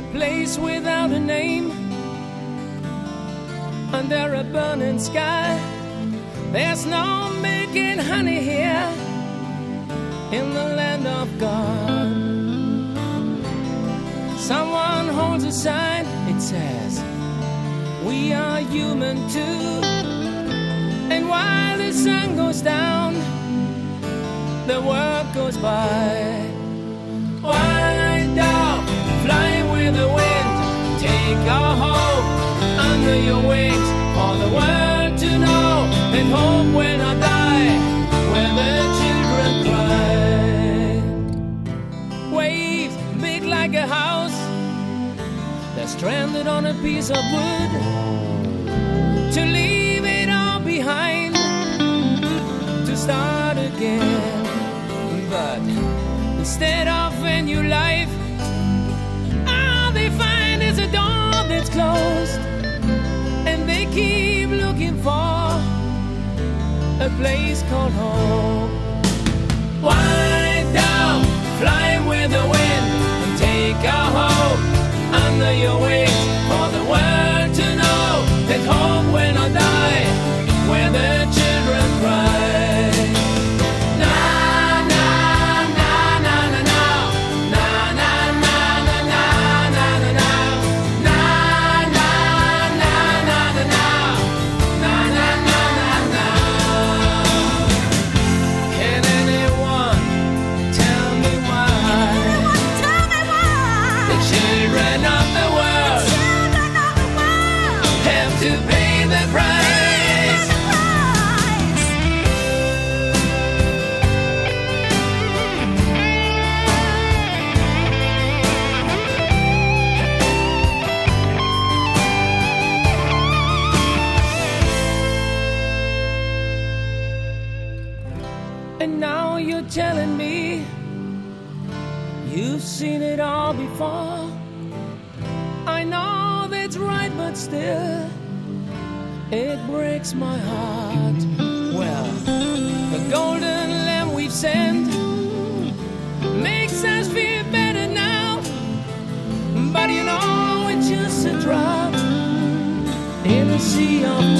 place without a name, under a burning sky. There's no milk and honey here in the land of God. Someone holds a sign, it says, we are human too. And while the sun goes down, the world goes by. Wind up, fly with the wind, take our hope under your wings, for the world to know that hope will not die when the children cry. Waves big like a house, they're stranded on a piece of wood, to leave it all behind, to start again. But instead of a new life, all they find is a door that's closed, and they keep looking for a place called home. Wind down, fly with the wind, and take our hope under your wings, for the world to know that hope will not die where the children cry. And now you're telling me you've seen it all before. I know that's right, but still it breaks my heart. Well, the golden lamb we've sent makes us feel better now, but you know it's just a drop in a sea of